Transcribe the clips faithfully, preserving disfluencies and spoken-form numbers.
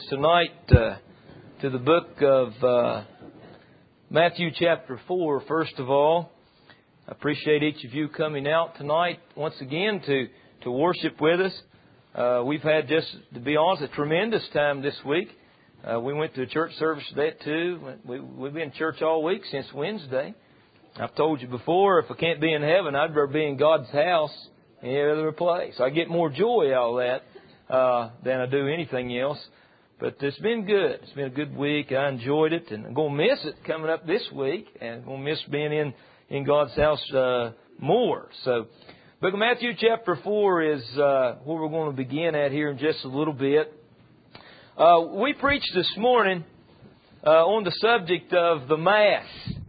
tonight uh, to the book of uh, Matthew chapter four. First of all, I appreciate each of you coming out tonight once again to, to worship with us. Uh, we've had, just to be honest, a tremendous time this week. Uh, we went to a church service today too. We, we've been in church all week since Wednesday. I've told you before, if I can't be in heaven, I'd rather be in God's house than any other place. I get more joy out of that uh, than I do anything else. But it's been good. It's been a good week. I enjoyed it, and I'm going to miss it coming up this week, and I'm going to miss being in, in God's house uh, more. So, Book of Matthew chapter four is uh, where we're going to begin at here in just a little bit. Uh, we preached this morning uh, on the subject of the Mass.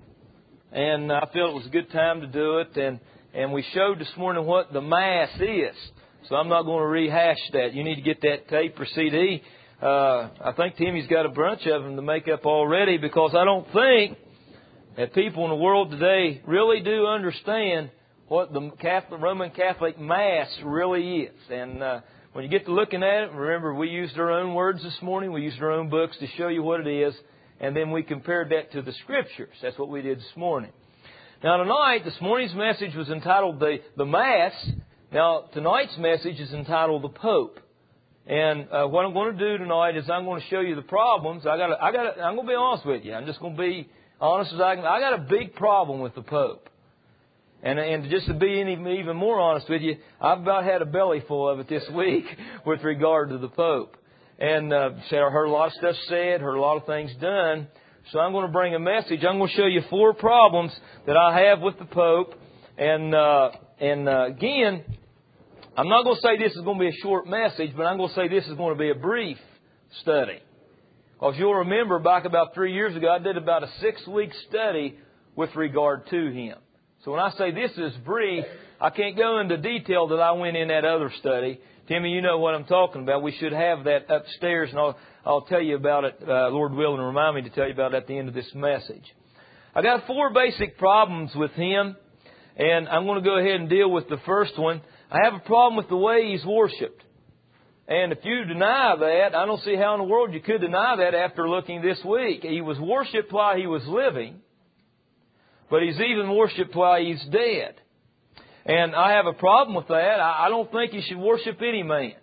And I felt it was a good time to do it. And, and we showed this morning what the Mass is. So I'm not going to rehash that. You need to get that tape or C D. Uh, I think Timmy's got a bunch of them to make up already, because I don't think that people in the world today really do understand what the Catholic, Roman Catholic Mass really is. And uh, when you get to looking at it, remember we used our own words this morning. We used our own books to show you what it is. And then we compared that to the Scriptures. That's what we did this morning. Now tonight, this morning's message was entitled the, the Mass. Now tonight's message is entitled the Pope. And uh, what I'm going to do tonight is I'm going to show you the problems. I got, I got, I'm going to be honest with you. I'm just going to be honest as I can. I got a big problem with the Pope. And, and just to be any, even more honest with you, I've about had a belly full of it this week with regard to the Pope. And uh, I heard a lot of stuff said, heard a lot of things done. So I'm going to bring a message. I'm going to show you four problems that I have with the Pope. And uh, and uh, again, I'm not going to say this is going to be a short message, but I'm going to say this is going to be a brief study. Because you'll remember back about three years ago, I did about a six-week study with regard to him. So when I say this is brief, I can't go into detail that I went in that other study. Timmy, you know what I'm talking about. We should have that upstairs, and I'll, I'll tell you about it, uh, Lord willing, and remind me to tell you about it at the end of this message. I got four basic problems with him, and I'm going to go ahead and deal with the first one. I have a problem with the way he's worshipped. And if you deny that, I don't see how in the world you could deny that after looking this week. He was worshipped while he was living, but he's even worshipped while he's dead. And I have a problem with that. I don't think you should worship any man.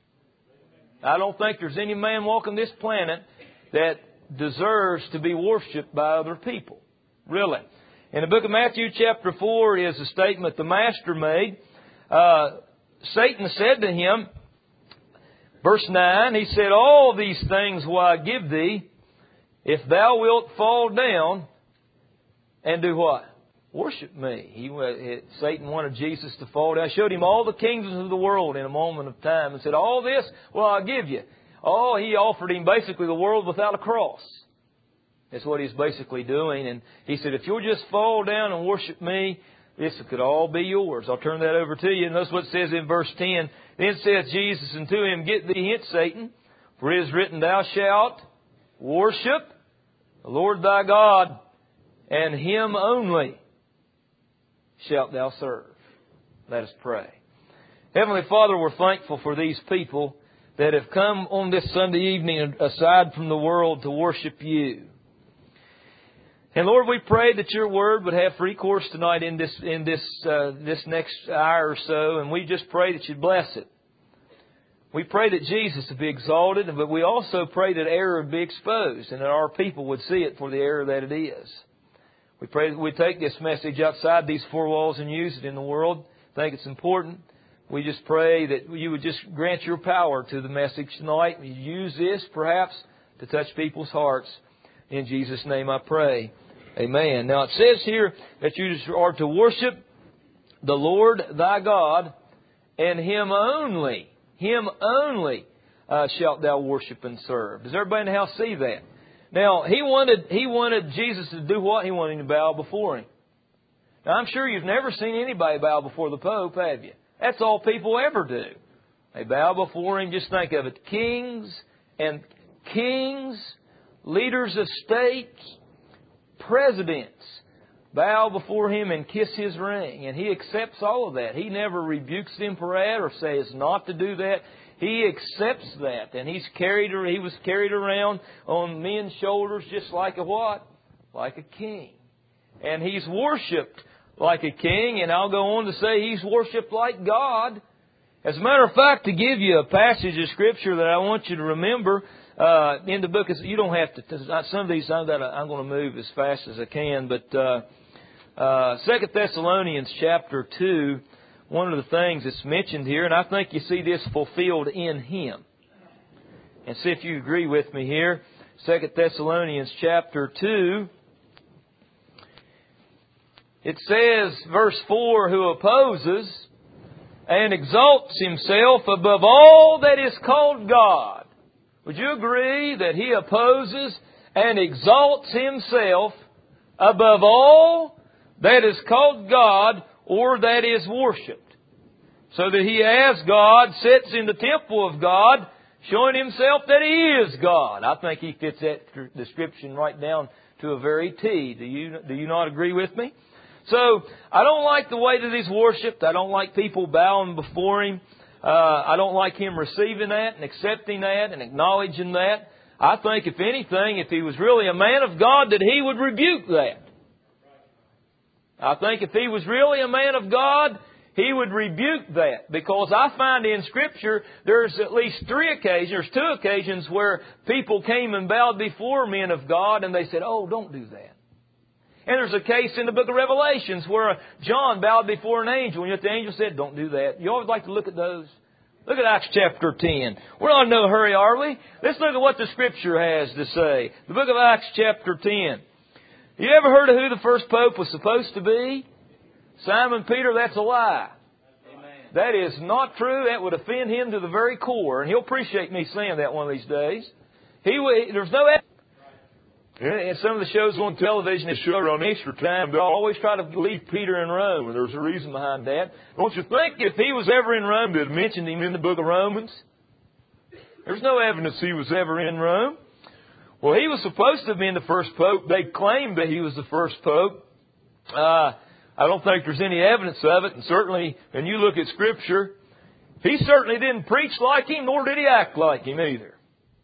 I don't think there's any man walking this planet that deserves to be worshipped by other people. Really. In the book of Matthew chapter four is a statement the Master made. Uh, Satan said to him, verse nine, he said, "All these things will I give thee, if thou wilt fall down and do what? Worship me." He, Satan wanted Jesus to fall down. I showed him all the kingdoms of the world in a moment of time and said, "All this, well, I'll give you." Oh, he offered him basically the world without a cross. That's what he's basically doing. And he said, if you'll just fall down and worship me, this could all be yours. I'll turn that over to you. And notice what it says in verse ten. Then saith Jesus unto him, "Get thee hence, Satan, for it is written, Thou shalt worship the Lord thy God, and Him only shalt thou serve." Let us pray. Heavenly Father, we're thankful for these people that have come on this Sunday evening aside from the world to worship you. And Lord, we pray that your word would have free course tonight in this in this uh, this next hour or so, and we just pray that you'd bless it. We pray that Jesus would be exalted, but we also pray that error would be exposed and that our people would see it for the error that it is. We pray that we take this message outside these four walls and use it in the world. I think it's important. We just pray that you would just grant your power to the message tonight. And use this, perhaps, to touch people's hearts. In Jesus' name I pray. Amen. Now it says here that you are to worship the Lord thy God, and Him only, Him only uh, shalt thou worship and serve. Does everybody in the house see that? Now, he wanted he wanted Jesus to do what? He wanted him to bow before Him. Now, I'm sure you've never seen anybody bow before the Pope, have you? That's all people ever do. They bow before Him. Just think of it. Kings and kings, leaders of states, presidents bow before Him and kiss His ring. And He accepts all of that. He never rebukes them for that or says not to do that. He accepts that. And he's carried, he was carried around on men's shoulders just like a what? Like a king. And he's worshipped like a king. And I'll go on to say he's worshipped like God. As a matter of fact, to give you a passage of Scripture that I want you to remember, uh, in the book, you don't have to, some of these I'm going to move as fast as I can, but uh, uh, Second Thessalonians chapter two, one of the things that's mentioned here, and I think you see this fulfilled in Him. And see if you agree with me here. Second Thessalonians chapter two, it says, verse four, who opposes and exalts himself above all that is called God. Would you agree that he opposes and exalts himself above all that is called God or that is worshipped? So that he as God sits in the temple of God, showing himself that he is God. I think he fits that description right down to a very T. Do you, do you not agree with me? So, I don't like the way that he's worshipped. I don't like people bowing before him. Uh, I don't like him receiving that and accepting that and acknowledging that. I think, if anything, if he was really a man of God, that he would rebuke that. I think if he was really a man of God, he would rebuke that. Because I find in Scripture, there's at least three occasions, there's two occasions where people came and bowed before men of God and they said, oh, don't do that. And there's a case in the book of Revelations where John bowed before an angel, and yet the angel said, don't do that. You always like to look at those. Look at Acts chapter ten. We're not in no hurry, are we? Let's look at what the Scripture has to say. The book of Acts chapter ten. You ever heard of who the first pope was supposed to be? Simon Peter, that's a lie. Amen. That is not true. That would offend him to the very core. And he'll appreciate me saying that one of these days. He, there's no evidence. And some of the shows on television that show on Easter time, they'll always try to leave Peter in Rome, and there's a reason behind that. Don't you think if he was ever in Rome, they'd mentioned him in the book of Romans? There's no evidence he was ever in Rome. Well, he was supposed to have been the first pope. They claimed that he was the first pope. Uh, I don't think there's any evidence of it, and certainly, when you look at Scripture, he certainly didn't preach like him, nor did he act like him either.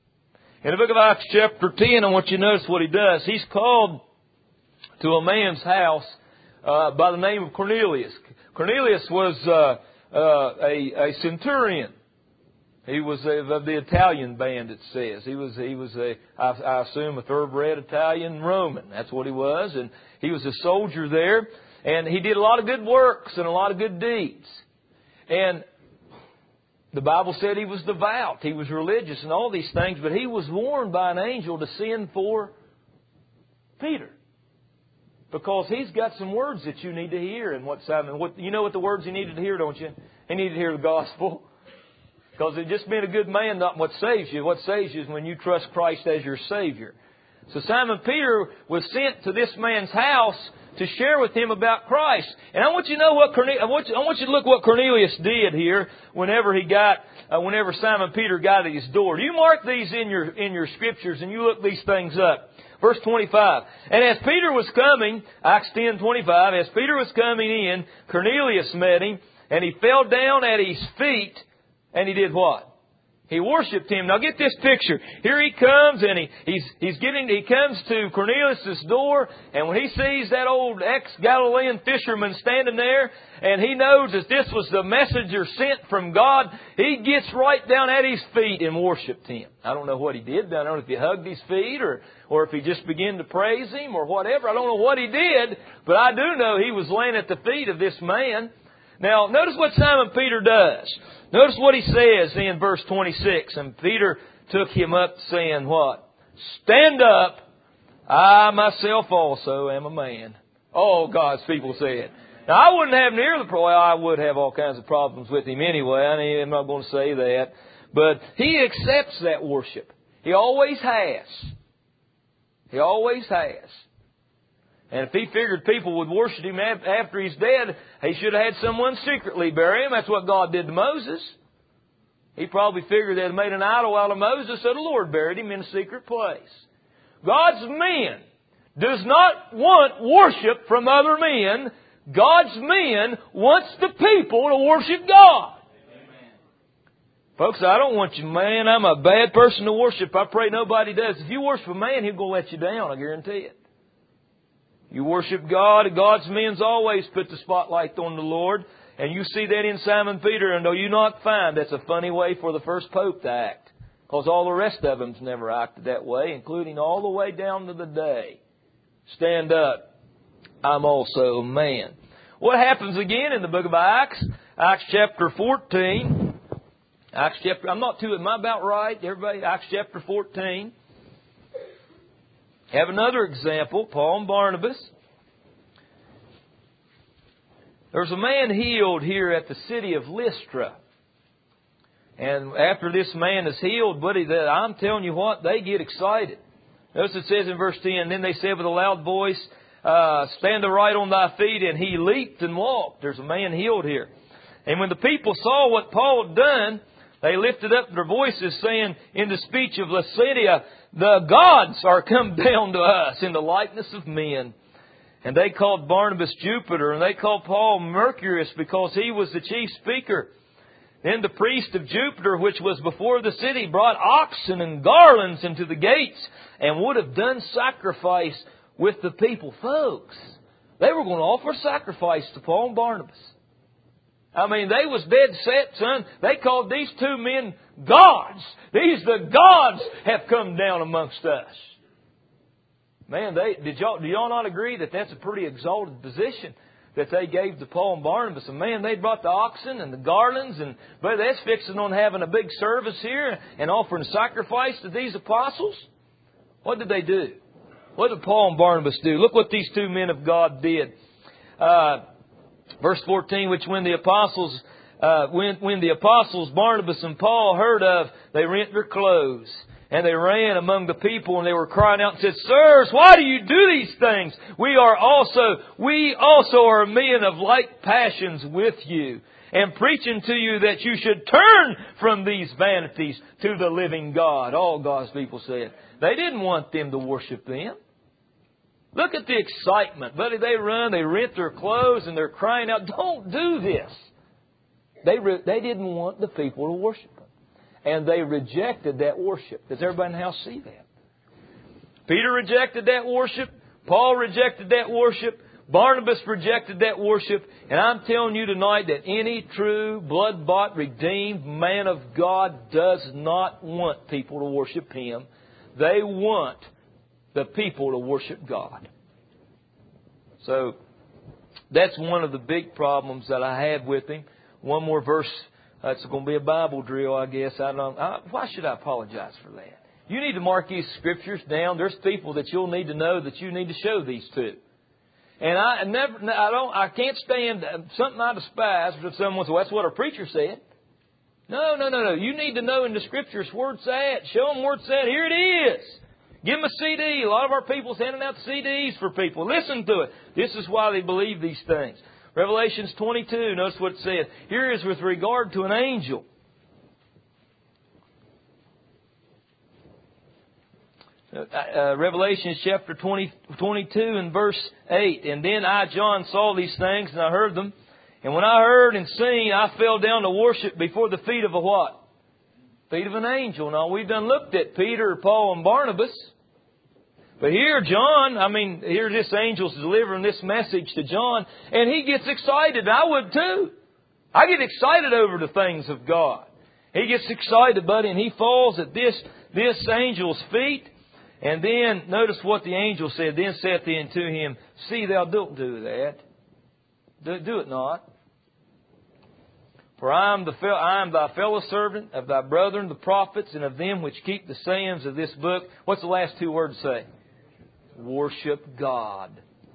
In the book of Acts chapter ten, I want you to notice what he does. He's called to a man's house uh, by the name of Cornelius. Cornelius was uh, uh, a, a centurion. He was a, of the Italian band, it says. He was, he was a, I, I assume, a thoroughbred Italian Roman. That's what he was. And he was a soldier there. And he did a lot of good works and a lot of good deeds. And the Bible said he was devout, he was religious and all these things, but he was warned by an angel to send for Peter. Because he's got some words that you need to hear. And what Simon, what, you know what the words he needed to hear, don't you? He needed to hear the gospel. Because it just being a good man, not what saves you. What saves you is when you trust Christ as your Savior. So Simon Peter was sent to this man's house to share with him about Christ. And I want you to know what Cornelius, I want you, I want you to look what Cornelius did here whenever he got, uh, whenever Simon Peter got at his door. You mark these in your, in your Scriptures and you look these things up. Verse twenty-five. And as Peter was coming, Acts ten twenty-five, as Peter was coming in, Cornelius met him, and he fell down at his feet, and he did what? He worshipped him. Now get this picture. Here he comes, and he, he's, he's getting, he comes to Cornelius' door, and when he sees that old ex-Galilean fisherman standing there, and he knows that this was the messenger sent from God, he gets right down at his feet and worshipped him. I don't know what he did. I don't know if he hugged his feet, or, or if he just began to praise him, or whatever. I don't know what he did, but I do know he was laying at the feet of this man. Now, notice what Simon Peter does. Notice what he says in verse twenty-six. And Peter took him up, saying what? Stand up, I myself also am a man. Oh, God's people said. Now, I wouldn't have near the problem. I would have all kinds of problems with him anyway. I mean, I'm not going to say that. But he accepts that worship. He always has. He always has. And if he figured people would worship him after he's dead, he should have had someone secretly bury him. That's what God did to Moses. He probably figured they'd made an idol out of Moses, so the Lord buried him in a secret place. God's men does not want worship from other men. God's men wants the people to worship God. Folks, I don't want you, man. I'm a bad person to worship. I pray nobody does. If you worship a man, he'll go let you down. I guarantee it. You worship God, and God's men's always put the spotlight on the Lord. And you see that in Simon Peter, and though you not find that's a funny way for the first pope to act. Because all the rest of them's never acted that way, including all the way down to the day. Stand up. I'm also a man. What happens again in the book of Acts? Acts chapter fourteen. Acts chapter, I'm not too, am I about right? Everybody, Acts chapter fourteen. Have another example, Paul and Barnabas. There's a man healed here at the city of Lystra. And after this man is healed, buddy, that I'm telling you what, they get excited. Notice it says in verse ten, then they said with a loud voice, uh, stand aright on thy feet, and he leaped and walked. There's a man healed here. And when the people saw what Paul had done, they lifted up their voices, saying in the speech of Lycia, the gods are come down to us in the likeness of men. And they called Barnabas Jupiter, and they called Paul Mercurius, because he was the chief speaker. Then the priest of Jupiter, which was before the city, brought oxen and garlands into the gates, and would have done sacrifice with the people. Folks, they were going to offer sacrifice to Paul and Barnabas. I mean, they was dead set, son. They called these two men gods. These the gods have come down amongst us. Man, they did y'all do y'all not agree that that's a pretty exalted position that they gave to Paul and Barnabas? And man, they brought the oxen and the garlands, and but that's fixing on having a big service here and offering sacrifice to these apostles. What did they do? What did Paul and Barnabas do? Look what these two men of God did. Uh, verse fourteen, which when the apostles, uh, when when the apostles Barnabas and Paul heard of, they rent their clothes. And they ran among the people, and they were crying out and said, sirs, why do you do these things? We are also, we also are men of like passions with you, and preaching to you that you should turn from these vanities to the living God. All God's people said. They didn't want them to worship them. Look at the excitement. Buddy, they run, they rent their clothes, and they're crying out, don't do this. They, re- they didn't want the people to worship them. And they rejected that worship. Does everybody in the house see that? Peter rejected that worship. Paul rejected that worship. Barnabas rejected that worship. And I'm telling you tonight that any true, blood-bought, redeemed man of God does not want people to worship him. They want the people to worship God. So, that's one of the big problems that I have with him. One more verse. Uh, it's going to be a Bible drill, I guess. I don't. I, why should I apologize for that? You need to mark these scriptures down. There's people that you'll need to know that you need to show these to. And I never, I don't, I can't stand something I despise if someone says, well, that's what our preacher said. No, no, no, no. You need to know in the scriptures where it's at. Show them where it's at. Here it is. Give them a C D. A lot of our people are handing out C Ds for people. Listen to it. This is why they believe these things. Revelations twenty-two, notice what it says. Here is with regard to an angel. Uh, uh, Revelations chapter twenty, twenty-two and verse eight. And then I, John, saw these things and I heard them. And when I heard and seen, I fell down to worship before the feet of a what? Feet of an angel. Now, we've done looked at Peter, Paul, and Barnabas. But here, John, I mean, here this angel's delivering this message to John, and he gets excited. I would too. I get excited over the things of God. He gets excited, buddy, and he falls at this, this angel's feet. And then, notice what the angel said. Then saith he unto him, see, thou don't do that. Do, do it not. For I am, the, I am thy fellow servant of thy brethren, the prophets, and of them which keep the sayings of this book. What's the last two words say? Worship God.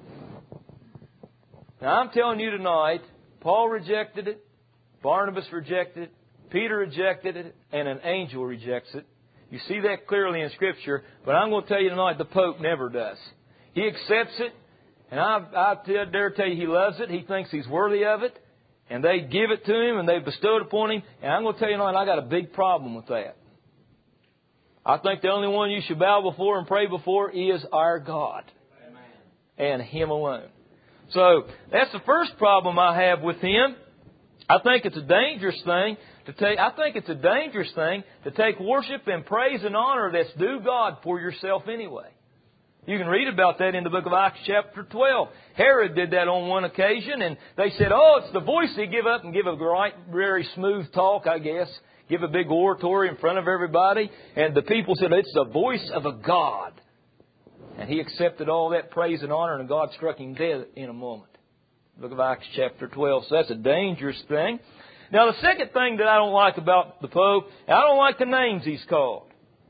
Now I'm telling you tonight, Paul rejected it, Barnabas rejected it, Peter rejected it, and an angel rejects it. You see that clearly in Scripture, but I'm going to tell you tonight, the Pope never does. He accepts it, and I, I dare tell you he loves it. He thinks he's worthy of it, and they give it to him, and they bestow it upon him, and I'm going to tell you tonight, I got a big problem with that. I think the only one you should bow before and pray before is our God. Amen. And Him alone. So, that's the first problem I have with Him. I think it's a dangerous thing to take, I think it's a dangerous thing to take worship and praise and honor that's due God for yourself anyway. You can read about that in the book of Acts chapter twelve. Herod did that on one occasion, and they said, oh, it's the voice they give up and give a right, very smooth talk, I guess. Give a big oratory in front of everybody. And the people said, it's the voice of a god. And he accepted all that praise and honor, and God struck him dead in a moment. Book of Acts chapter twelve. So that's a dangerous thing. Now the second thing that I don't like about the Pope, I don't like the names he's called.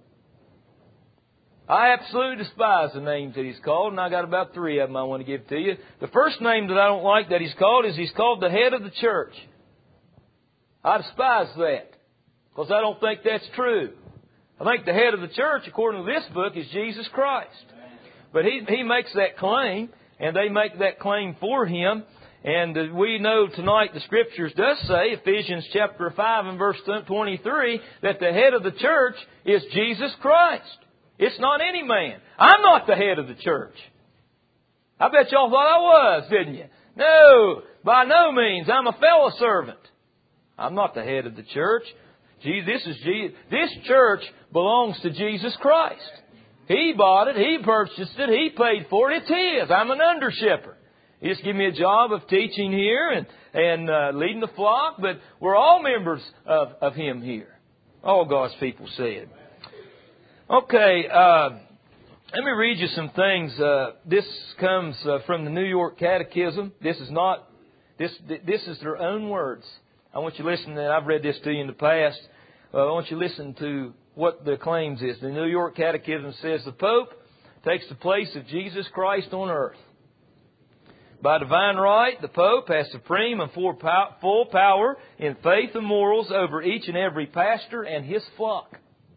I absolutely despise the names that he's called, and I got about three of them I want to give to you. The first name that I don't like that he's called is he's called the head of the church. I despise that, because I don't think that's true. I think the head of the church, according to this book, is Jesus Christ. But he, he makes that claim, and they make that claim for him. And uh, we know tonight the Scriptures does say, Ephesians chapter five and verse twenty-three, that the head of the church is Jesus Christ. It's not any man. I'm not the head of the church. I bet y'all thought I was, didn't you? No, by no means. I'm a fellow servant. I'm not the head of the church. This is Jesus. This church belongs to Jesus Christ. He bought it. He purchased it. He paid for it. It's His. I'm an under shepherd. He just gave me a job of teaching here and, and uh, leading the flock, but we're all members of, of Him here. All God's people said. Okay, uh, let me read you some things. Uh, this comes uh, from the New York Catechism. This is not, this this is their own words. I want you to listen, and I've read this to you in the past. Uh, I want you to listen to what the claims is. The New York Catechism says the Pope takes the place of Jesus Christ on earth. By divine right, the Pope has supreme and full power in faith and morals over each and every pastor and his flock.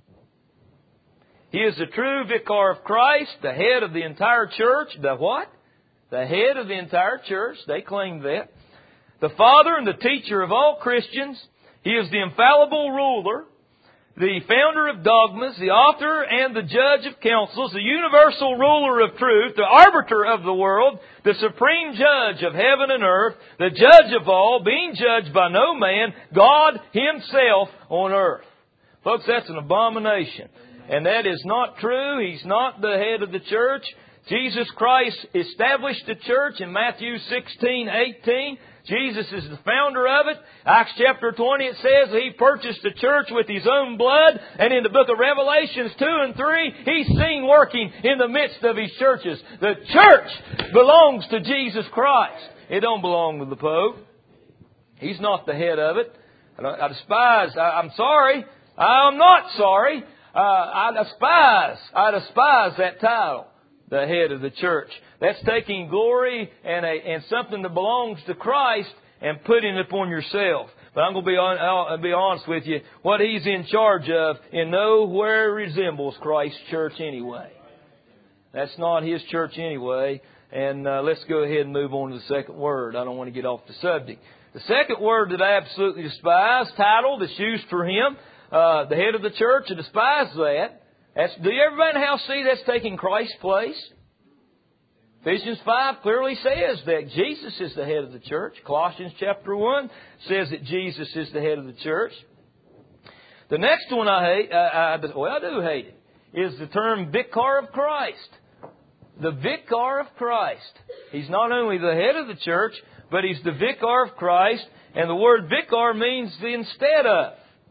He is the true vicar of Christ, the head of the entire church. The what? The head of the entire church. They claim that. The father and the teacher of all Christians. He is the infallible ruler, the founder of dogmas, the author and the judge of councils, the universal ruler of truth, the arbiter of the world, the supreme judge of heaven and earth, the judge of all, being judged by no man, God Himself on earth. Folks, that's an abomination. And that is not true. He's not the head of the church. Jesus Christ established the church in Matthew sixteen eighteen. Jesus is the founder of it. Acts chapter twenty, it says He purchased the church with His own blood. And in the book of Revelations two and three, He's seen working in the midst of His churches. The church belongs to Jesus Christ. It don't belong to the Pope. He's not the head of it. I despise, I, I'm sorry. I'm not sorry. Uh, I despise, I despise that title, the head of the church. That's taking glory and a, and something that belongs to Christ and putting it upon yourself. But I'm going to be on, I'll be honest with you. What He's in charge of in nowhere resembles Christ's church anyway. That's not His church anyway. And uh, let's go ahead and move on to the second word. I don't want to get off the subject. The second word that I absolutely despise, title that's used for Him, Uh, the head of the church, to despise that. That's, do everybody in the house see that's taking Christ's place? Ephesians five clearly says that Jesus is the head of the church. Colossians chapter one says that Jesus is the head of the church. The next one I hate, uh, I, well, I do hate it, is the term vicar of Christ. The vicar of Christ. He's not only the head of the church, but He's the vicar of Christ. And the word vicar means the instead of.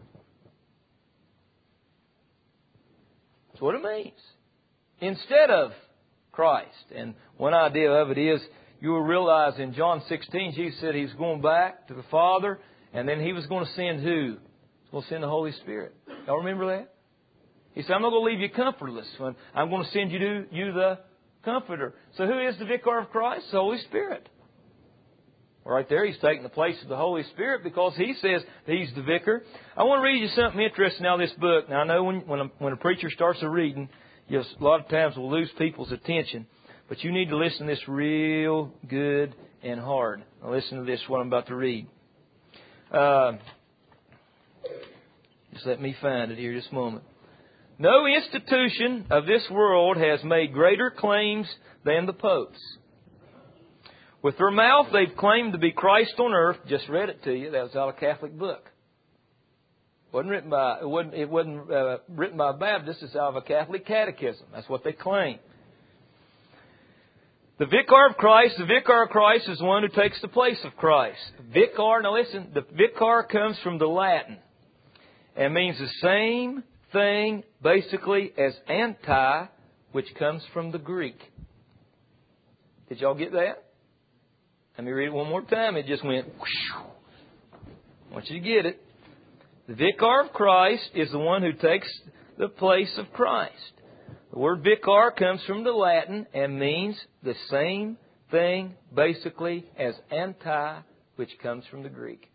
That's what it means. Instead of Christ. And one idea of it is, you will realize in John sixteen, Jesus said He's going back to the Father, and then He was going to send who? He was going to send the Holy Spirit. Y'all remember that? He said, I'm not going to leave you comfortless. I'm going to send you to you the Comforter. So who is the vicar of Christ? The Holy Spirit. Right there, He's taking the place of the Holy Spirit because He says He's the vicar. I want to read you something interesting out of this book. Now, I know when when a, when a preacher starts a reading, you know, a lot of times we'll lose people's attention. But you need to listen to this real good and hard. Now, listen to this, what I'm about to read. Uh, just let me find it here just a moment. No institution of this world has made greater claims than the popes. With their mouth, they've claimed to be Christ on earth. Just read it to you. That was out of a Catholic book. wasn't written by it wasn't it wasn't uh, written by Baptists. It's out of a Catholic catechism. That's what they claim. The vicar of Christ, the vicar of Christ is one who takes the place of Christ. Vicar, now listen, the vicar comes from the Latin and means the same thing basically as anti, which comes from the Greek. Did y'all get that? Let me read it one more time. It just went whoosh. I want you to get it. The vicar of Christ is the one who takes the place of Christ. The word vicar comes from the Latin and means the same thing basically as anti, which comes from the Greek.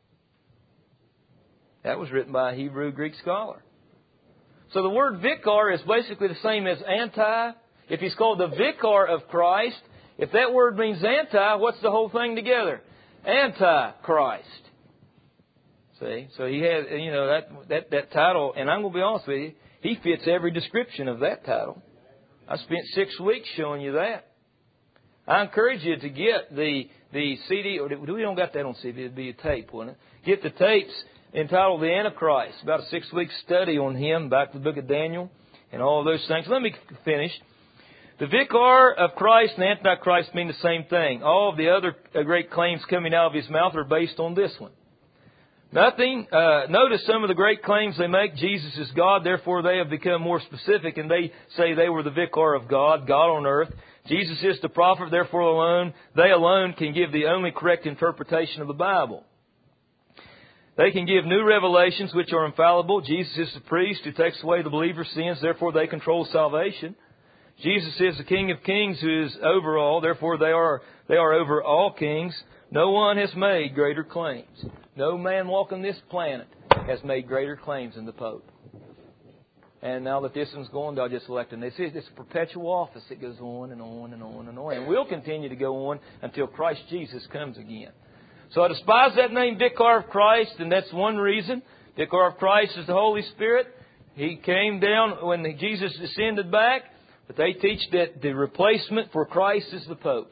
That was written by a Hebrew Greek scholar. So the word vicar is basically the same as anti. If he's called the vicar of Christ, if that word means anti, what's the whole thing together? Antichrist. See? So he has, you know, that, that, that title, and I'm going to be honest with you, he fits every description of that title. I spent six weeks showing you that. I encourage you to get the the C D, or we don't got that on C D, it'd be a tape, wouldn't it? Get the tapes entitled The Antichrist, about a six-week study on him, back to the book of Daniel, and all of those things. Let me finish. The vicar of Christ and Antichrist mean the same thing. All of the other great claims coming out of his mouth are based on this one. Nothing. Uh, notice some of the great claims they make. Jesus is God, therefore they have become more specific, and they say they were the vicar of God, God on earth. Jesus is the prophet, therefore alone, they alone can give the only correct interpretation of the Bible. They can give new revelations which are infallible. Jesus is the priest who takes away the believer's sins, therefore they control salvation. Jesus is the King of Kings who is over all, therefore they are they are over all kings. No one has made greater claims. No man walking this planet has made greater claims than the Pope. And now that this one's going, they'll just elect him. They say it's a perpetual office that goes on and on and on and on. And will continue to go on until Christ Jesus comes again. So I despise that name, Vicar of Christ, and that's one reason. Vicar of Christ is the Holy Spirit. He came down when Jesus descended back. But they teach that the replacement for Christ is the Pope,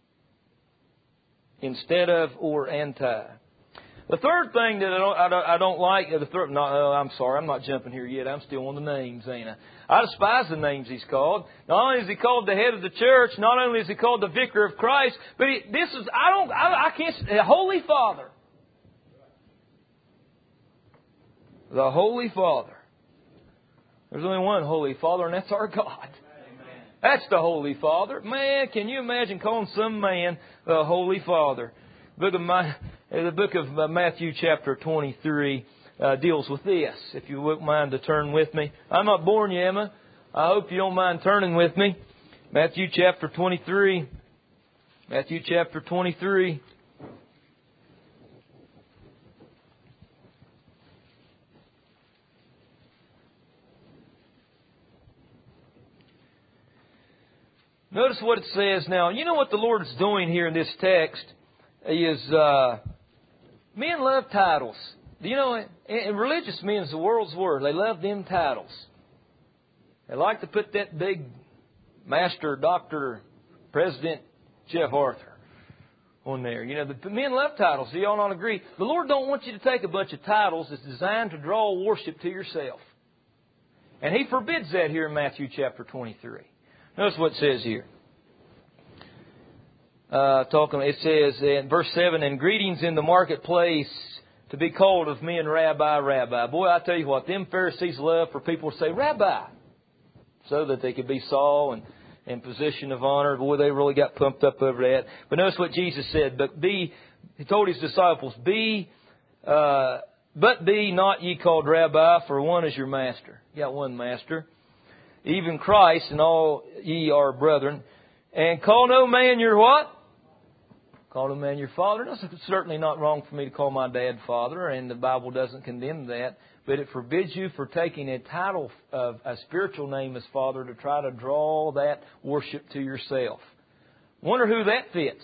instead of or anti. The third thing that I don't, I don't, I don't like, the third, no, I'm sorry, I'm not jumping here yet. I'm still on the names, ain't I? I despise the names he's called. Not only is he called the head of the church, not only is he called the vicar of Christ, but he, this is, I don't, I, I can't, the Holy Father. The Holy Father. There's only one Holy Father, and that's our God. That's the Holy Father. Man, can you imagine calling some man the Holy Father? Book of my, the book of Matthew chapter twenty-three uh, deals with this. If you wouldn't mind to turn with me. I'm not boring you, Emma. I hope you don't mind turning with me. Matthew chapter twenty-three. Matthew chapter twenty-three. Notice what it says now. You know what the Lord is doing here in this text is uh, men love titles. You know, and religious men is the world's word. They love them titles. They like to put that big Master, Doctor, President Jeff Arthur on there. You know, the men love titles. Do y'all not agree? The Lord don't want you to take a bunch of titles that's designed to draw worship to yourself. And He forbids that here in Matthew chapter twenty-three. Notice what it says here. Uh, talking, it says in verse seven, and greetings in the marketplace to be called of men, Rabbi, Rabbi. Boy, I tell you what, them Pharisees love for people to say, Rabbi, so that they could be saw and in position of honor. Boy, they really got pumped up over that. But notice what Jesus said. But be, He told His disciples, be, uh, but be not ye called Rabbi, for one is your master. You got one master. Even Christ, and all ye are brethren. And call no man your what? Call no man your father. It's certainly not wrong for me to call my dad father, and the Bible doesn't condemn that. But it forbids you for taking a title of a spiritual name as father to try to draw that worship to yourself. Wonder who that fits.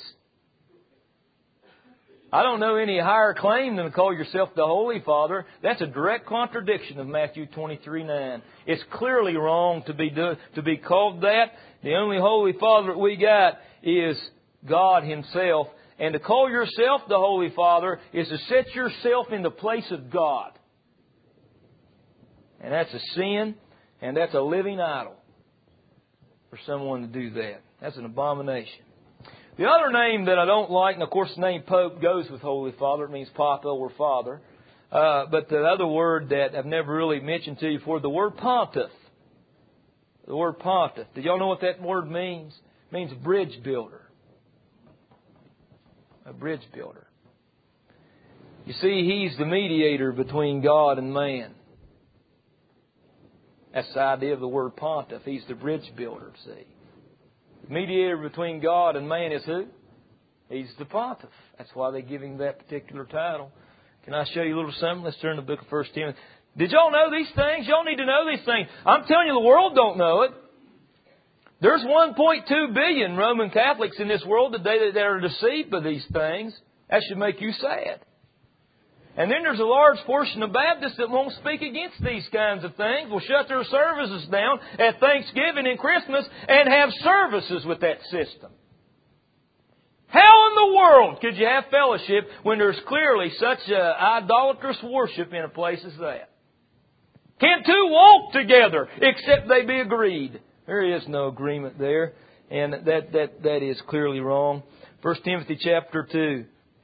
I don't know any higher claim than to call yourself the Holy Father. That's a direct contradiction of Matthew twenty-three nine. It's clearly wrong to be do, to be called that. The only Holy Father that we got is God Himself. And to call yourself the Holy Father is to set yourself in the place of God. And that's a sin, and that's a living idol for someone to do that. That's an abomination. The other name that I don't like, and of course the name Pope goes with Holy Father. It means Papa or Father. Uh, but the other word that I've never really mentioned to you before, the word Pontiff. The word Pontiff. Do y'all know what that word means? It means bridge builder. A bridge builder. You see, He's the mediator between God and man. That's the idea of the word Pontiff. He's the bridge builder, see. The mediator between God and man is who? He's the Pontiff. That's why they give Him that particular title. Can I show you a little something? Let's turn to the book of First Timothy. Did y'all know these things? Y'all need to know these things. I'm telling you, the world don't know it. There's one point two billion Roman Catholics in this world today that are deceived by these things. That should make you sad. And then there's a large portion of Baptists that won't speak against these kinds of things, will shut their services down at Thanksgiving and Christmas and have services with that system. How in the world could you have fellowship when there's clearly such a idolatrous worship in a place as that? Can two walk together except they be agreed? There is no agreement there, and that that that is clearly wrong. First Timothy chapter two.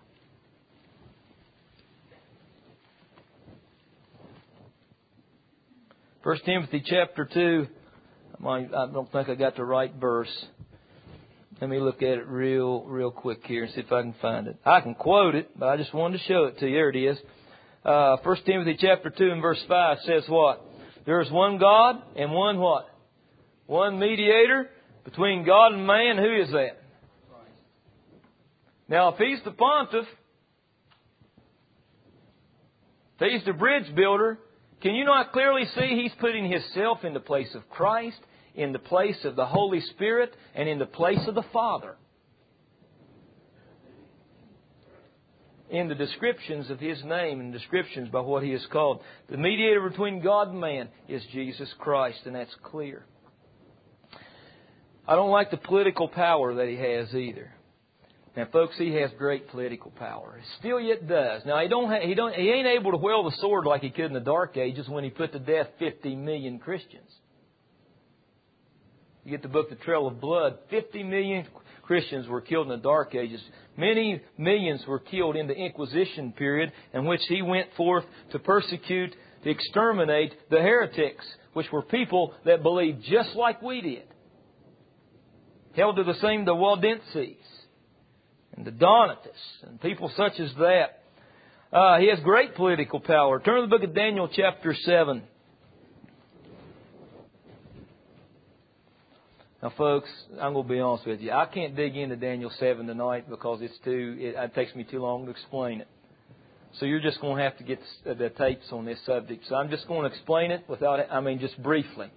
First Timothy chapter two. I don't think I got the right verse. Let me look at it real, real quick here and see if I can find it. I can quote it, but I just wanted to show it to you. There it is. Uh, First Timothy chapter two and verse five says what? There is one God and one what? One mediator between God and man. Who is that? Christ. Now, if He's the Pontiff, if He's the bridge builder, can you not clearly see He's putting Himself in the place of Christ, in the place of the Holy Spirit, and in the place of the Father? In the descriptions of His name and descriptions by what He is called. The mediator between God and man is Jesus Christ, and that's clear. I don't like the political power that He has either. Now, folks, He has great political power. Still yet does. Now, He don't. Ha- he don't. He ain't able to wield the sword like He could in the Dark Ages when He put to death fifty million Christians. You get the book, The Trail of Blood. Fifty million Christians were killed in the Dark Ages. Many millions were killed in the Inquisition period, in which He went forth to persecute, to exterminate the heretics, which were people that believed just like we did. Held to the same, the Waldenses and the Donatists and people such as that. Uh, he has great political power. Turn to the book of Daniel chapter seven. Now, folks, I'm going to be honest with you. I can't dig into Daniel seven tonight because it's too. It, it takes me too long to explain it. So you're just going to have to get the, the tapes on this subject. So I'm just going to explain it without. I mean, just briefly.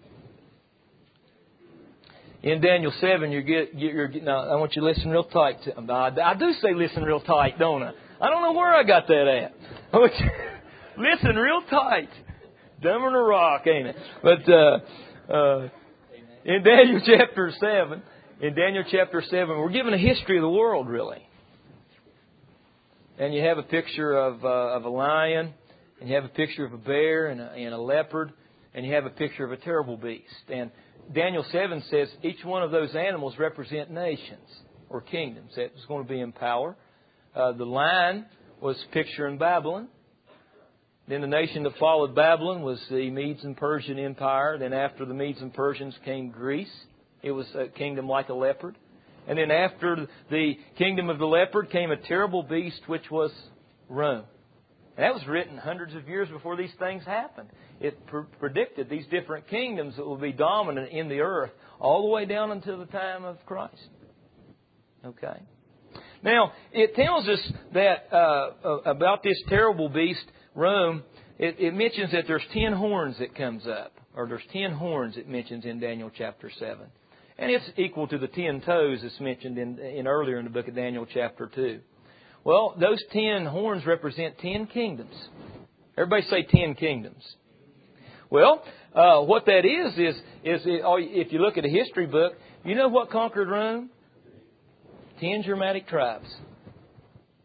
In Daniel seven, you get you're getting. Now, I want you to listen real tight. To, I, I do say listen real tight, don't I? I don't know where I got that at. I want you, listen real tight. Dumber than a rock, ain't it? But uh, uh, in Daniel chapter seven, in Daniel chapter seven, we're given a history of the world, really. And you have a picture of uh, of a lion, and you have a picture of a bear and a, and a leopard, and you have a picture of a terrible beast. And Daniel seven says each one of those animals represent nations or kingdoms that was going to be in power. Uh, the lion was picturing Babylon. Then the nation that followed Babylon was the Medes and Persian Empire. Then after the Medes and Persians came Greece. It was a kingdom like a leopard. And then after the kingdom of the leopard came a terrible beast, which was Rome. And that was written hundreds of years before these things happened. It pr- predicted these different kingdoms that will be dominant in the earth all the way down until the time of Christ. Okay. Now, it tells us that uh, about this terrible beast, Rome, it, it mentions that there's ten horns that comes up. Or there's ten horns it mentions in Daniel chapter seven. And it's equal to the ten toes that's mentioned in, in earlier in the book of Daniel chapter two. Well, those ten horns represent ten kingdoms. Everybody say ten kingdoms. Well, uh, what that is, is, is it, if you look at a history book, you know what conquered Rome? Ten Germanic tribes.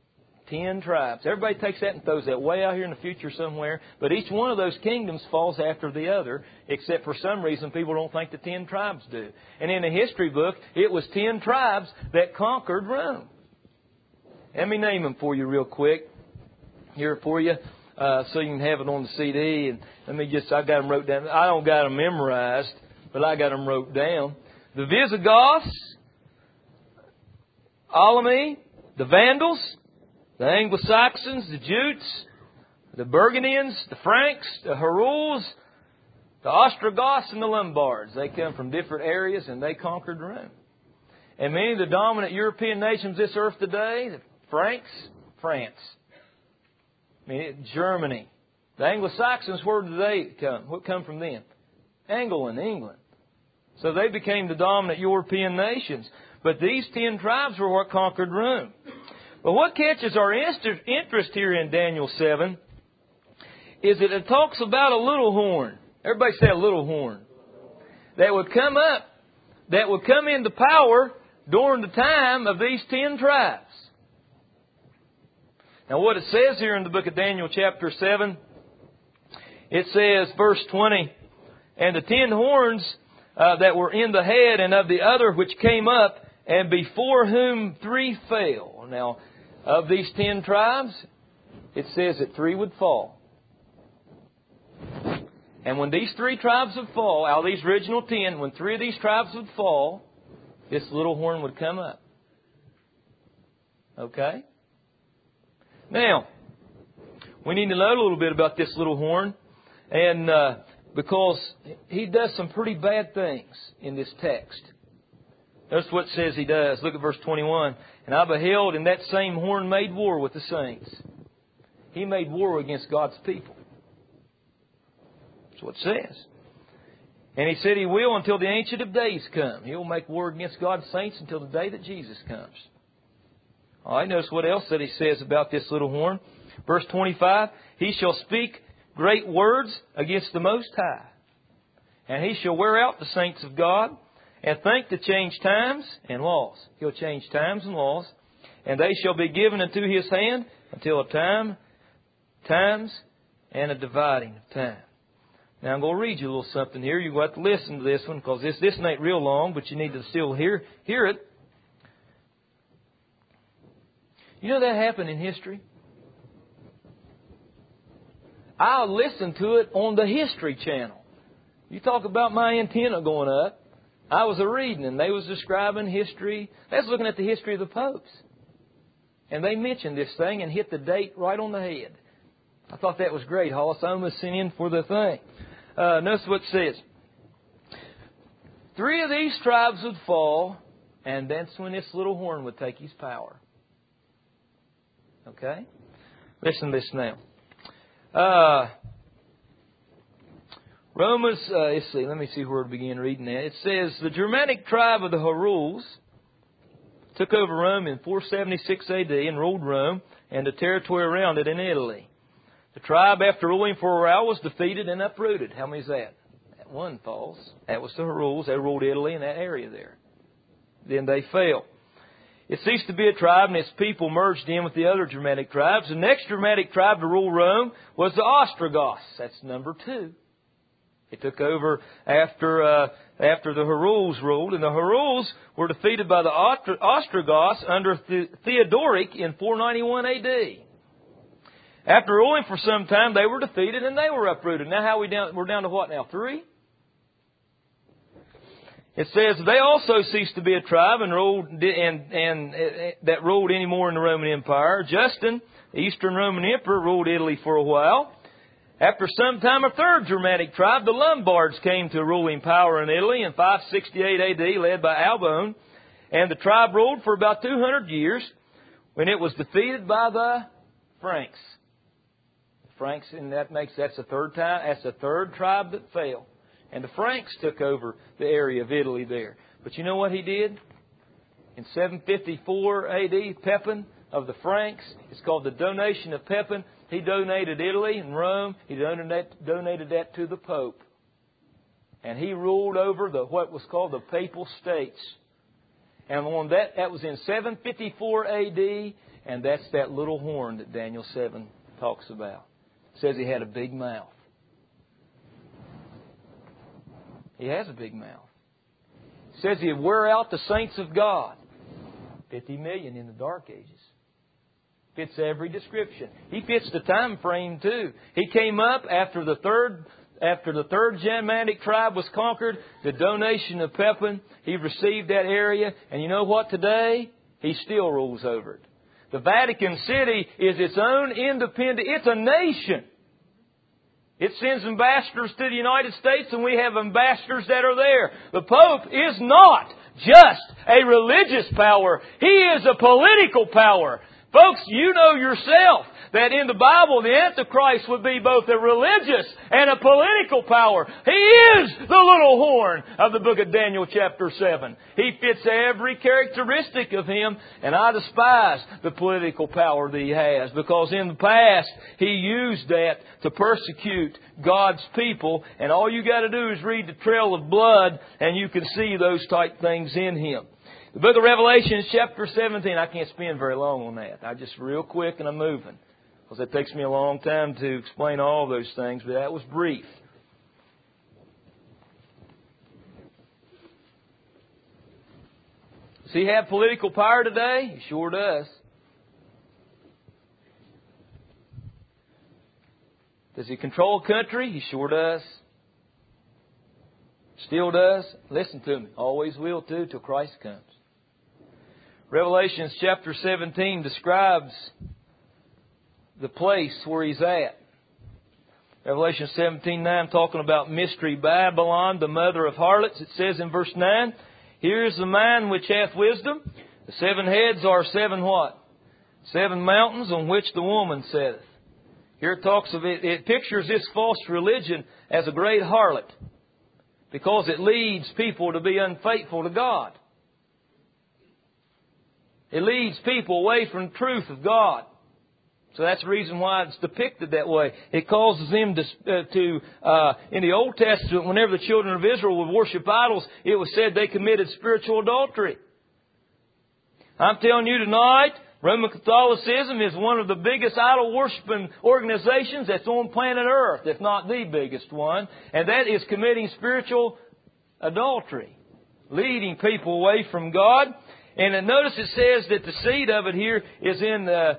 Ten tribes. Everybody takes that and throws that way out here in the future somewhere. But each one of those kingdoms falls after the other, except for some reason people don't think the ten tribes do. And in the history book, it was ten tribes that conquered Rome. Let me name them for you real quick. Here for you, uh, so you can have it on the C D. And let me just, I got them wrote down. I don't got them memorized, but I got them wrote down. The Visigoths, Ptolemy, the Vandals, the Anglo-Saxons, the Jutes, the Burgundians, the Franks, the Heruls, the Ostrogoths, and the Lombards. They come from different areas and they conquered Rome. And many of the dominant European nations this earth today, the Franks, France. I mean, Germany. The Anglo-Saxons, where did they come? What come from them? England, England. So they became the dominant European nations. But these ten tribes were what conquered Rome. But what catches our interest here in Daniel seven is that it talks about a little horn. Everybody say a little horn. That would come up, that would come into power during the time of these ten tribes. Now what it says here in the book of Daniel chapter seven, it says, verse twenty, and the ten horns uh, that were in the head and of the other which came up, and before whom three fell. Now, of these ten tribes, it says that three would fall. And when these three tribes would fall, out of these original ten, when three of these tribes would fall, this little horn would come up. Okay? Now, we need to know a little bit about this little horn. And uh, because he does some pretty bad things in this text. That's what it says he does. Look at verse twenty-one. And I beheld, and that same horn made war with the saints. He made war against God's people. That's what it says. And he said he will until the Ancient of Days come. He will make war against God's saints until the day that Jesus comes. All right, notice what else that he says about this little horn. Verse twenty-five, he shall speak great words against the Most High. And he shall wear out the saints of God, and think to change times and laws. He'll change times and laws. And they shall be given into his hand until a time, times, and a dividing of time. Now I'm going to read you a little something here. You're going to have to listen to this one because this, this ain't real long, but you need to still hear, hear it. You know that happened in history? I'll listen to it on the History Channel. You talk about my antenna going up. I was a reading and they was describing history. They was looking at the history of the popes. And they mentioned this thing and hit the date right on the head. I thought that was great, Hollis. I almost sent in for the thing. Uh, notice what it says. Three of these tribes would fall, and that's when this little horn would take his power. Okay? Listen to this now. Uh... Romans, uh, let's see, let me see where to begin reading that. It says, the Germanic tribe of the Heruls took over Rome in four seventy-six A D and ruled Rome and the territory around it in Italy. The tribe, after ruling for a while, was defeated and uprooted. How many is that? That one falls. That was the Heruls. They ruled Italy in that area there. Then they fell. It ceased to be a tribe and its people merged in with the other Germanic tribes. The next Germanic tribe to rule Rome was the Ostrogoths. That's number two. It took over after uh, after the Heruls ruled, and the Heruls were defeated by the Ostrogoths under Theodoric in four ninety-one A D. After ruling for some time, they were defeated and they were uprooted. Now, how are we down? We're down to what now? Three. It says they also ceased to be a tribe and ruled and and uh, that ruled anymore in the Roman Empire. Justin, the Eastern Roman Emperor, ruled Italy for a while. After some time, a third Germanic tribe, the Lombards, came to ruling power in Italy in five sixty-eight A D, led by Albone. And the tribe ruled for about two hundred years when it was defeated by the Franks. The Franks, and that makes, that's the third time, that's the third tribe that fell. And the Franks took over the area of Italy there. But you know what he did? In seven fifty-four A D, Pepin of the Franks, it's called the Donation of Pepin. He donated Italy and Rome. He donated that to the Pope. And he ruled over the what was called the Papal States. And on that, that was in seven fifty-four A D. And that's that little horn that Daniel seven talks about. It says he had a big mouth. He has a big mouth. It says he'd wear out the saints of God. fifty million in the Dark Ages. Fits every description. He fits the time frame too. He came up after the third after the third Germanic tribe was conquered, the donation of Pepin. He received that area. And you know what today? He still rules over it. The Vatican City is its own independent, it's a nation. It sends ambassadors to the United States and we have ambassadors that are there. The Pope is not just a religious power. He is a political power. Folks, you know yourself that in the Bible the Antichrist would be both a religious and a political power. He is the little horn of the book of Daniel chapter seven. He fits every characteristic of him, and I despise the political power that he has because in the past he used that to persecute God's people, and all you got to do is read the trail of blood and you can see those type things in him. The book of Revelation, chapter seventeen, I can't spend very long on that. I just real quick and I'm moving. Because it takes me a long time to explain all those things, but that was brief. Does he have political power today? He sure does. Does he control a country? He sure does. Still does. Listen to me. Always will too till Christ comes. Revelation chapter seventeen describes the place where He's at. Revelation seventeen nine talking about mystery Babylon, the mother of harlots. It says in verse nine, here is the mind which hath wisdom. The seven heads are seven what? Seven mountains on which the woman sitteth. Here it talks of it, it pictures this false religion as a great harlot because it leads people to be unfaithful to God. It leads people away from the truth of God. So that's the reason why it's depicted that way. It causes them to, uh, to uh, in the Old Testament, whenever the children of Israel would worship idols, it was said they committed spiritual adultery. I'm telling you tonight, Roman Catholicism is one of the biggest idol worshiping organizations that's on planet Earth, if not the biggest one. And that is committing spiritual adultery, leading people away from God. And notice it says that the seed of it here is in the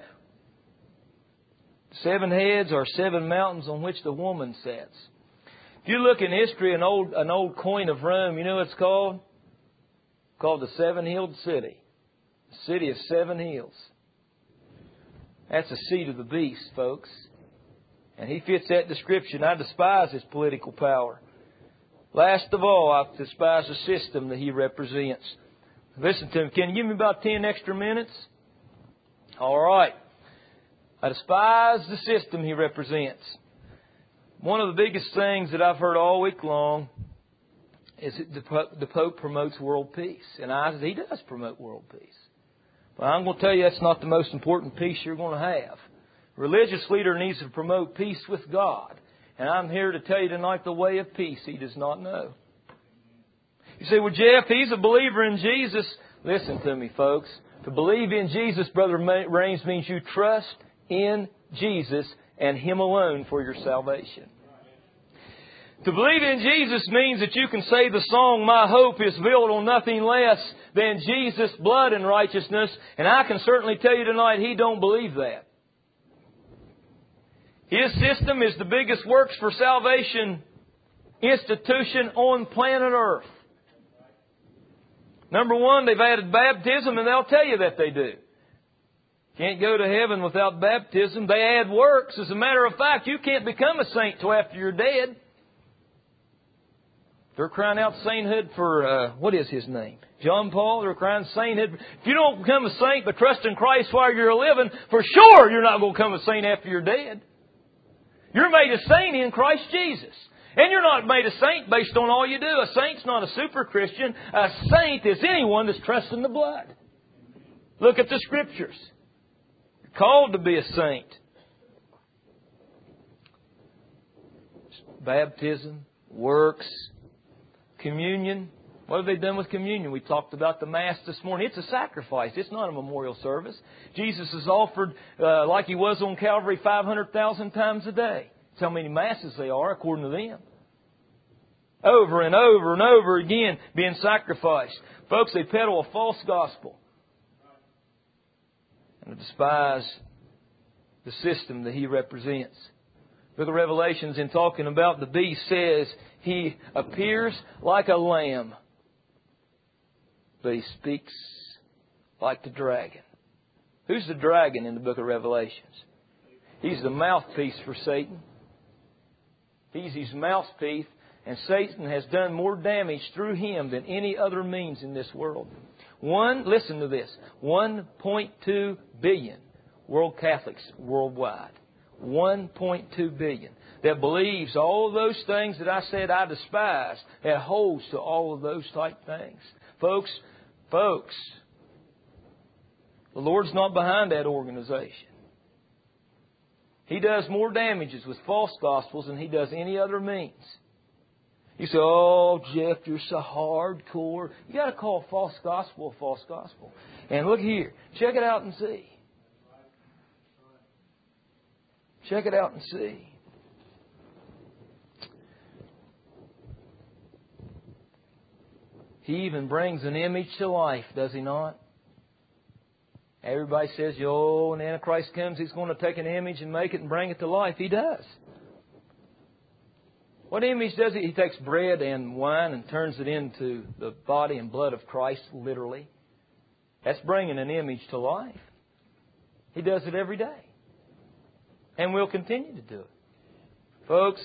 seven heads or seven mountains on which the woman sits. If you look in history, an old an old coin of Rome, you know what it's called? Called the seven-hilled city. The city of seven hills. That's the seat of the beast, folks. And he fits that description. I despise his political power. Last of all, I despise the system that he represents. Listen to him. Can you give me about ten extra minutes? All right. I despise the system he represents. One of the biggest things that I've heard all week long is that the Pope promotes world peace. And I, he does promote world peace. But I'm going to tell you that's not the most important peace you're going to have. A religious leader needs to promote peace with God. And I'm here to tell you tonight the way of peace he does not know. You say, well, Jeff, he's a believer in Jesus. Listen to me, folks. To believe in Jesus, Brother Raines, means you trust in Jesus and Him alone for your salvation. To believe in Jesus means that you can say the song, my hope is built on nothing less than Jesus' blood and righteousness. And I can certainly tell you tonight, he don't believe that. His system is the biggest works for salvation institution on planet Earth. Number one, they've added baptism, and they'll tell you that they do. Can't go to heaven without baptism. They add works. As a matter of fact, you can't become a saint till after you're dead. They're crying out sainthood for, uh, what is his name? John Paul. They're crying sainthood. If you don't become a saint but trust in Christ while you're living, for sure you're not going to become a saint after you're dead. You're made a saint in Christ Jesus. And you're not made a saint based on all you do. A saint's not a super Christian. A saint is anyone that's trusting the blood. Look at the Scriptures. You're called to be a saint. Baptism, works, communion. What have they done with communion? We talked about the Mass this morning. It's a sacrifice. It's not a memorial service. Jesus is offered, uh, like He was on Calvary, five hundred thousand times a day. That's how many Masses they are, according to them. Over and over and over again being sacrificed. Folks, they peddle a false gospel. And they despise the system that He represents. The book of Revelations, in talking about the beast, says He appears like a lamb, but He speaks like the dragon. Who's the dragon in the book of Revelations? He's the mouthpiece for Satan. He's his mouthpiece, and Satan has done more damage through him than any other means in this world. One, listen to this, one point two billion world Catholics worldwide. one point two billion that believes all of those things that I said I despise, that holds to all of those type things. Folks, folks, the Lord's not behind that organization. He does more damages with false gospels than He does any other means. You say, oh, Jeff, you're so hardcore. You got to call false gospel a false gospel. And look here. Check it out and see. Check it out and see. He even brings an image to life, does He not? Everybody says, oh, when the Antichrist comes, he's going to take an image and make it and bring it to life. He does. What image does he? He takes bread and wine and turns it into the body and blood of Christ, literally. That's bringing an image to life. He does it every day. And will continue to do it. Folks,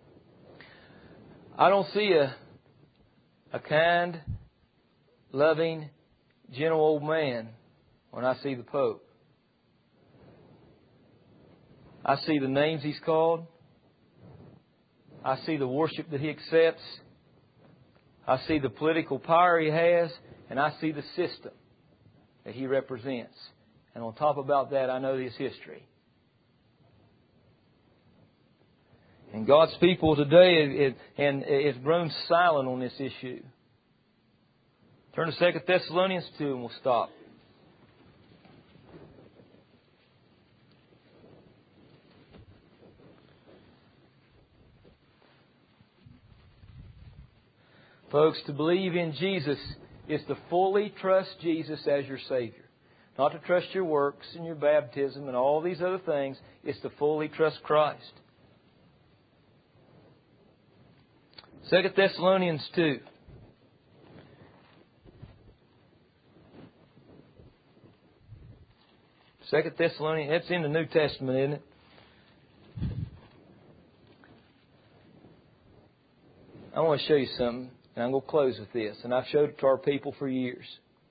I don't see a, a kind, loving, gentle old man when I see the Pope. I see the names he's called. I see the worship that he accepts. I see the political power he has. And I see the system that he represents. And on top about that, I know his history. And God's people today it, it, and it's grown silent on this issue. Turn to Second Thessalonians two and we'll stop. Folks, to believe in Jesus is to fully trust Jesus as your Savior. Not to trust your works and your baptism and all these other things. It's to fully trust Christ. Second Thessalonians two. Second Thessalonians, that's in the New Testament, isn't it? I want to show you something, and I'm going to close with this. And I've showed it to our people for years.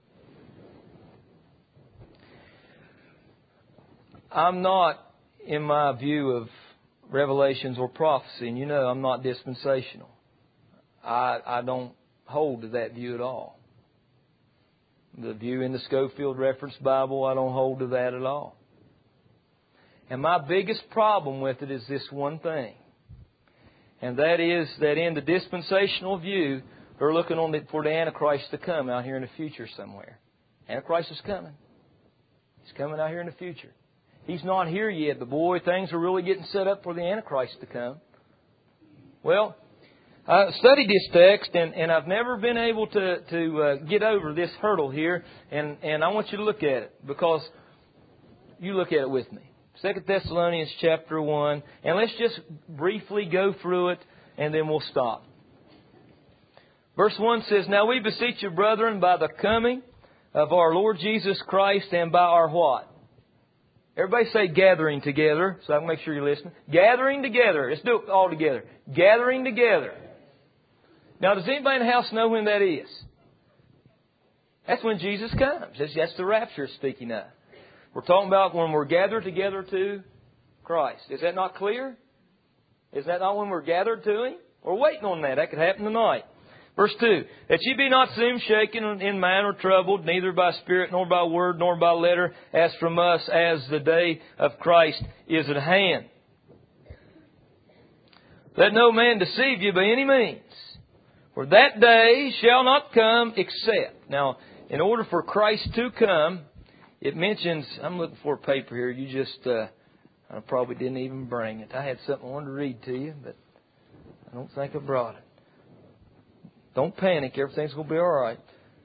I'm not, in my view of revelations or prophecy, and you know I'm not dispensational. I, I don't hold to that view at all. The view in the Scofield Reference Bible, I don't hold to that at all. And my biggest problem with it is this one thing. And that is that in the dispensational view, they're looking on the, for the Antichrist to come out here in the future somewhere. Antichrist is coming. He's coming out here in the future. He's not here yet, but boy, things are really getting set up for the Antichrist to come. Well, I studied this text, and, and I've never been able to, to uh, get over this hurdle here, and, and I want you to look at it, because you look at it with me. Second Thessalonians chapter one, and let's just briefly go through it, and then we'll stop. Verse one says, Now we beseech you, brethren, by the coming of our Lord Jesus Christ, and by our what? Everybody say gathering together, so I can make sure you're listening. Gathering together. Let's do it all together. Gathering together. Now, does anybody in the house know when that is? That's when Jesus comes. That's, that's the rapture speaking of. We're talking about when we're gathered together to Christ. Is that not clear? Is that not when we're gathered to Him? We're waiting on that. That could happen tonight. Verse two, That ye be not soon shaken in mind or troubled, neither by spirit, nor by word, nor by letter, as from us, as the day of Christ is at hand. Let no man deceive you by any means. For that day shall not come except. Now, in order for Christ to come, it mentions, I'm looking for a paper here. You just, uh, I probably didn't even bring it. I had something I wanted to read to you, but I don't think I brought it. Don't panic. Everything's going to be all right.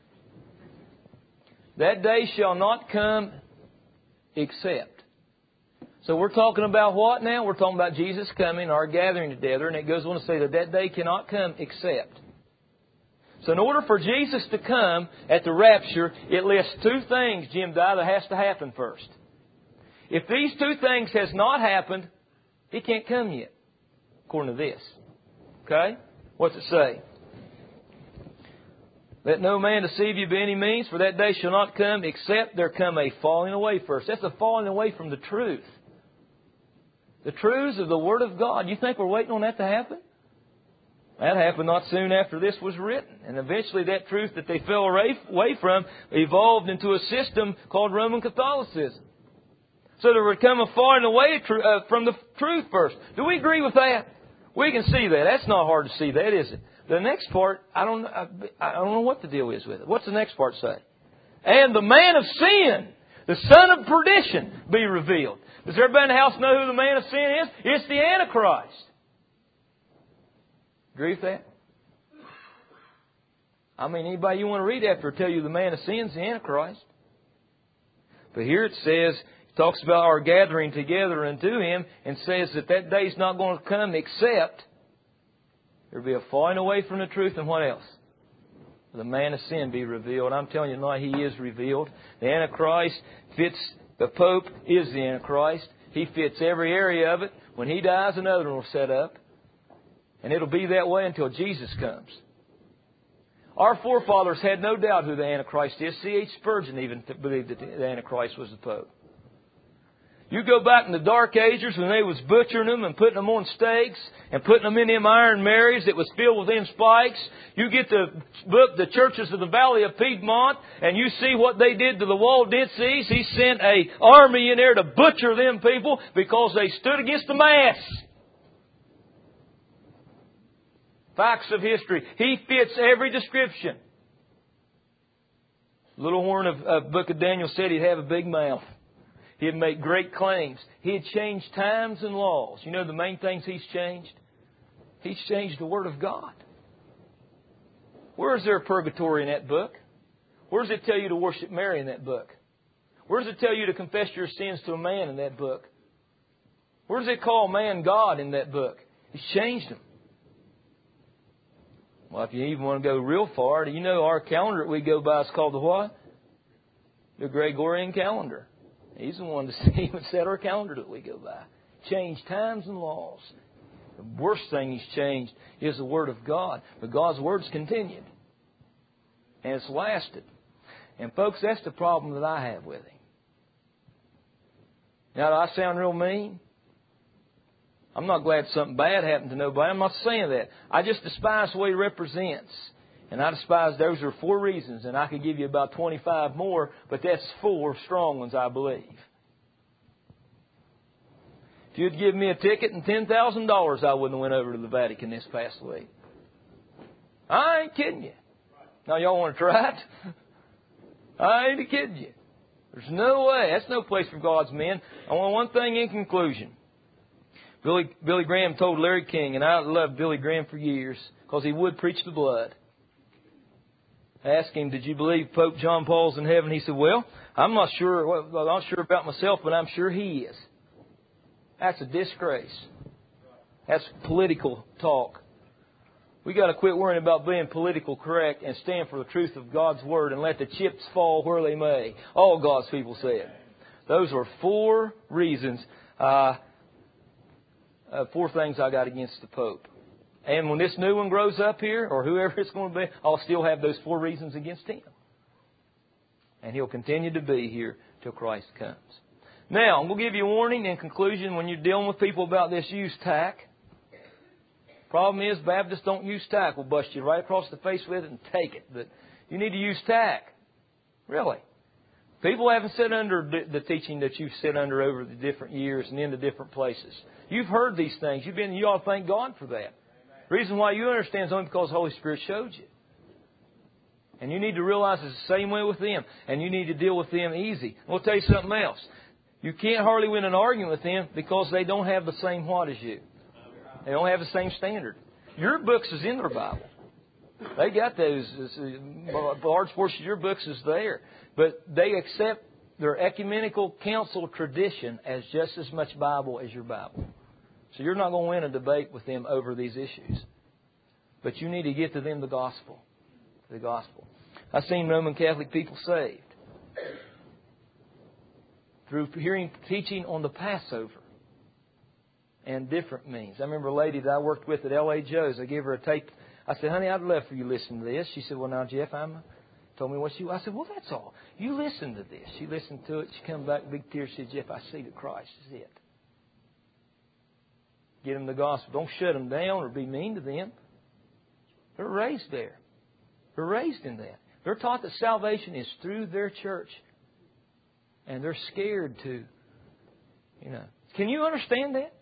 That day shall not come except. So we're talking about what now? We're talking about Jesus coming, our gathering together, and it goes on to say that that day cannot come except. So in order for Jesus to come at the rapture, it lists two things, Jim Dye, that has to happen first. If these two things has not happened, He can't come yet, according to this. Okay? What's it say? Let no man deceive you by any means, for that day shall not come except there come a falling away first. That's a falling away from the truth. The truths of the Word of God. You think we're waiting on that to happen? That happened not soon after this was written. And eventually that truth that they fell away from evolved into a system called Roman Catholicism. So there would come a falling away from the truth first. Do we agree with that? We can see that. That's not hard to see that, is it? The next part, I don't, I, I don't know what the deal is with it. What's the next part say? And the man of sin, the son of perdition, be revealed. Does everybody in the house know who the man of sin is? It's the Antichrist. Agree with that? I mean, anybody you want to read after will tell you the man of sin is the Antichrist. But here it says, it talks about our gathering together unto Him, and says that that day's not going to come except there will be a falling away from the truth, and what else? The man of sin be revealed. I'm telling you tonight, he is revealed. The Antichrist fits, the Pope is the Antichrist. He fits every area of it. When he dies, another one will set up. And it'll be that way until Jesus comes. Our forefathers had no doubt who the Antichrist is. C H Spurgeon even believed that the Antichrist was the Pope. You go back in the Dark Ages when they was butchering them and putting them on stakes and putting them in them iron Marys that was filled with them spikes. You get the book, The Churches of the Valley of Piedmont, and you see what they did to the Waldenses. He sent a army in there to butcher them people because they stood against the mass. Facts of history. He fits every description. Little Horn of uh, Book of Daniel said he'd have a big mouth. He'd make great claims. He'd change times and laws. You know the main things he's changed? He's changed the Word of God. Where is there a purgatory in that book? Where does it tell you to worship Mary in that book? Where does it tell you to confess your sins to a man in that book? Where does it call man God in that book? He's changed them. Well, if you even want to go real far, do you know our calendar that we go by is called the what? The Gregorian calendar. He's the one to even set our calendar that we go by. Change times and laws. The worst thing He's changed is the Word of God. But God's Word's continued. And it's lasted. And folks, that's the problem that I have with Him. Now, do I sound real mean? I'm not glad something bad happened to nobody. I'm not saying that. I just despise what He represents. And I despise, those are four reasons. And I could give you about twenty-five more, but that's four strong ones, I believe. If you'd give me a ticket and ten thousand dollars, I wouldn't have went over to the Vatican this past week. I ain't kidding you. Now, y'all want to try it? I ain't kidding you. There's no way. That's no place for God's men. I want one thing in conclusion. Billy, Billy Graham told Larry King, and I loved Billy Graham for years, because he would preach the blood. I asked him, did you believe Pope John Paul's in heaven? He said, well, I'm not sure. Well, I'm not sure about myself, but I'm sure he is. That's a disgrace. That's political talk. We got to quit worrying about being political correct and stand for the truth of God's Word and let the chips fall where they may. All God's people said. Those are four reasons, uh, uh, four things I got against the Pope. And when this new one grows up here, or whoever it's going to be, I'll still have those four reasons against him. And he'll continue to be here till Christ comes. Now, I'm going to give you a warning in conclusion when you're dealing with people about this use tack. Problem is, Baptists don't use tack. We'll bust you right across the face with it and take it. But you need to use tack. Really. People haven't sat under the teaching that you've sat under over the different years and in the different places. You've heard these things. You've been, you ought to thank God for that. The reason why you understand is only because the Holy Spirit showed you. And you need to realize it's the same way with them. And you need to deal with them easy. I'll tell you something else. You can't hardly win an argument with them because they don't have the same what as you. They don't have the same standard. Your books is in their Bible. They got those. A large portion of your books is there. But they accept their ecumenical council tradition as just as much Bible as your Bible. So you're not going to win a debate with them over these issues. But you need to get to them the gospel. The gospel. I've seen Roman Catholic people saved through hearing teaching on the Passover and different means. I remember a lady that I worked with at L A Joe's. I gave her a tape. I said, honey, I'd love for you to listen to this. She said, well, now, Jeff, I'm... Told me what she... I said, well, that's all. You listen to this. She listened to it. She come back, big tears. She said, Jeff, I see that Christ is it. Get them the gospel. Don't shut them down or be mean to them. They're raised there. They're raised in that. They're taught that salvation is through their church. And they're scared to, you know. Can you understand that?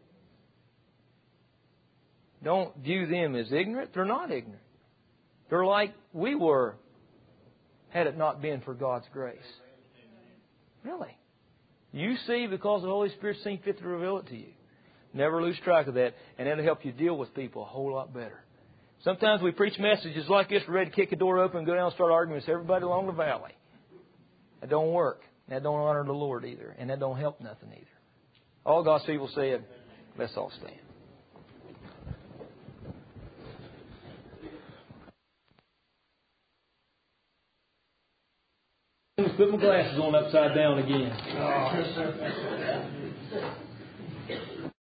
Don't view them as ignorant. They're not ignorant. They're like we were had it not been for God's grace. Really. You see because the Holy Spirit seen fit to reveal it to you. Never lose track of that. And it'll help you deal with people a whole lot better. Sometimes we preach messages like this, we're ready to kick a door open and go down and start arguing with everybody along the valley. That don't work. That don't honor the Lord either. And that don't help nothing either. All God's people said, let's all stand. Put my glasses on upside down again.